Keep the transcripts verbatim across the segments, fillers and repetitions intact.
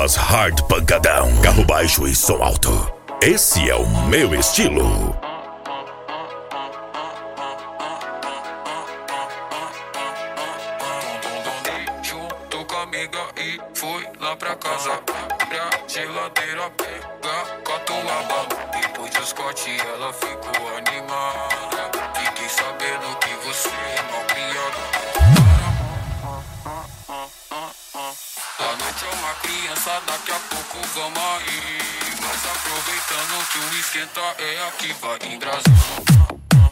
voz hard pancadão, carro baixo e som alto. Esse é o meu estilo. Junto com a amiga e fui lá pra casa. Pra geladeira pegar catuaba. Depois dos cortes ela ficou animada. Fiquei sabendo que você é mal criado. A noite é uma criança, daqui a pouco vamos aí. Mas aproveitando que o esquenta é aqui, vai embrasando.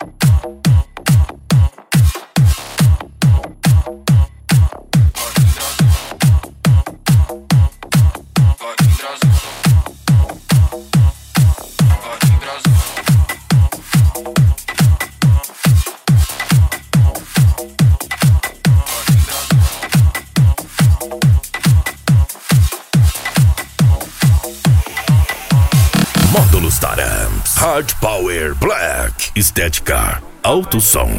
Módulos Taramps, Hard Power Black, estética, alto som.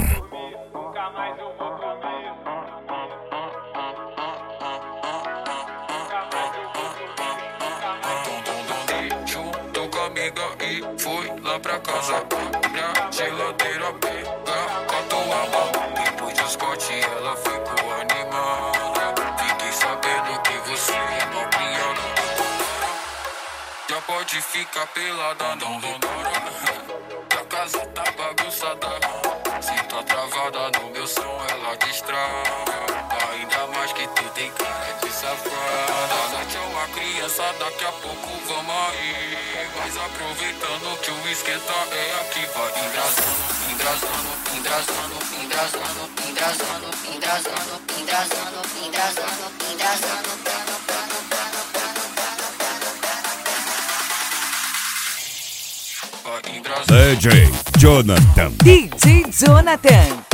Junto com a amiga e fui lá pra casa. Pra geladeira pegar catuaba. Depois dos cortes ela ficou animada. Fiquei sabendo que você é mal criado. Já pode ficar pelada, não repara. Que a casa tá bagunçada. Se tá travada no meu som, ela distrai. Ainda mais que tu tem cara de safada. A noite é uma criança, daqui a pouco vamos aí. Mas aproveitando que o esquenta é aqui, vai embrasando, embrasando, embrasando, embrasando, embrasando, embrasando, embrasando, embrasando, embrasando. D J Jonathan. D J Jonathan.